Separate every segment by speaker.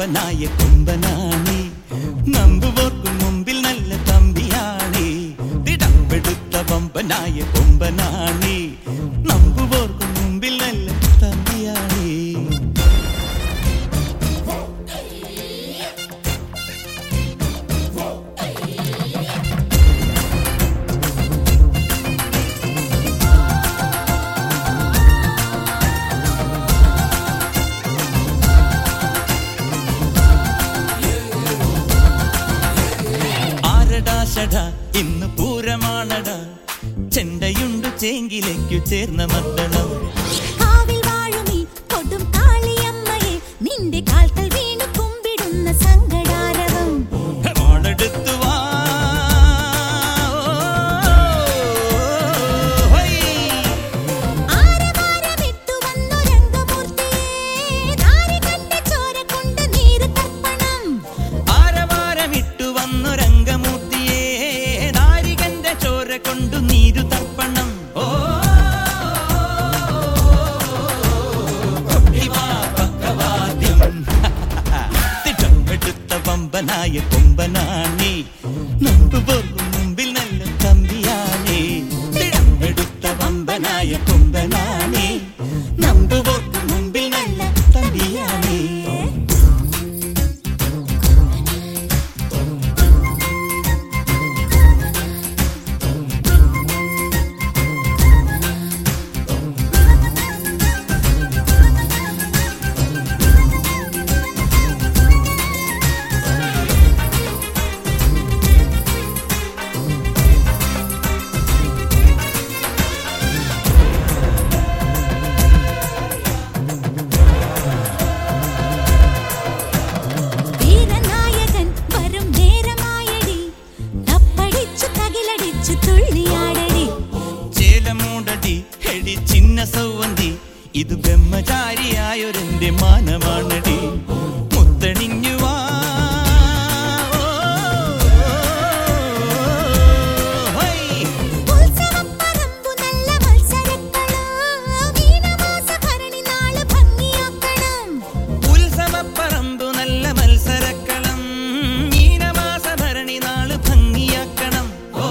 Speaker 1: പമ്പനായ കൊമ്പനാണി നമ്പുവോർക്കും മുമ്പിൽ നല്ല തമ്പിയാണി തിടമ്പെടുത്ത പമ്പനായ കൊമ്പനാണി നമ്പുവോർക്കും മുമ്പിൽ നല്ല തമ്പിയാണി ഇന്ന് പൂരമാണട ചെണ്ടയുണ്ടു ചേങ്കിലേക്കു ചേർന്ന മദ്ദളം
Speaker 2: കാവിൽ വാഴുമീ കൊടും കാളിയമ്മയെ നിന്റെ കാൽക്കൽ വീണു കുമ്പിടുന്ന സങ്കടാരവം
Speaker 1: മോളെടുത്തു വാ
Speaker 2: ആരവാരമിട്ടു വന്നു രംഗമൂർത്തിയെ നാരികന്റെ ചോര കൊണ്ട് നീര് തർപ്പണം
Speaker 1: ആരവാരമിട്ടു വന്നു രംഗമൂർത്തിയെ നാരികന്റെ ചോര കൊണ്ടു നീരു തർപ്പണം ഓ പക്കവാദ്യം തിടമ്പെടുത്ത പമ്പനായ കൊമ്പനാണി നമ്പുപോർക്കും മുമ്പിൽ നല്ല തമ്പിയാണി തിടമ്പെടുത്ത പമ്പനായ കൊമ്പനാണി നമ്പുപോർക്കും മുമ്പിൽ നല്ല തമ്പിയാണി
Speaker 2: വീരനായകൻ വരും നേരമായടി തപ്പടിച്ചു തകിലടിച്ചു തുള്ളിയാടടി
Speaker 1: ചേലമൂടടി ഹെടി ചിന്ന സൗവന്തി ഇത് ബ്രഹ്മചാരിയായൊരെന്റെ മാനമാണടി മുത്തണിഞ്ഞു വാ
Speaker 2: ഉത്സവപ്പറമ്പു നല്ല മത്സരക്കളോ മീനമാസഭരണി നാള് ഭംഗിയാക്കണം
Speaker 1: ഉത്സവപ്പറമ്പു നല്ല മത്സരക്കളം മീനമാസഭരണി നാള് ഭംഗിയാക്കണം ഓ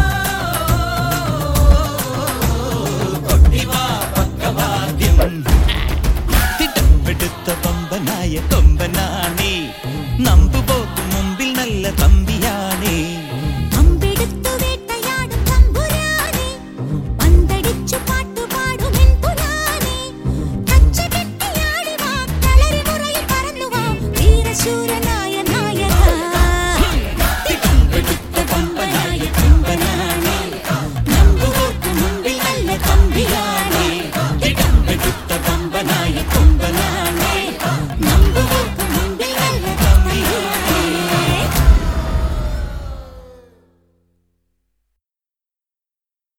Speaker 1: കൊട്ടിവാ പക്കവാദ്യം തിടമ്പെടുത്ത പമ്പനായ കൊമ്പനാണി നമ്പുപോക്കും മുമ്പിൽ നല്ല തമ്പിയാണി
Speaker 2: അമ്പെടുത്തു വേട്ടയാടും തമ്പുരാനെ പന്തടിച്ചു പാട്ടുപാടും എൻപുരാനെ കച്ചകെട്ടിയാടി വാ കളരി മുറയിൽ പറന്നു വാ വീരശൂരനായ നായക
Speaker 1: തിടമ്പെടുത്ത പമ്പനായ കൊമ്പനാണി നമ്പുപോക്കും മുമ്പിൽ നല്ല തമ്പിയാണി തിടമ്പെടുത്ത പമ്പനായ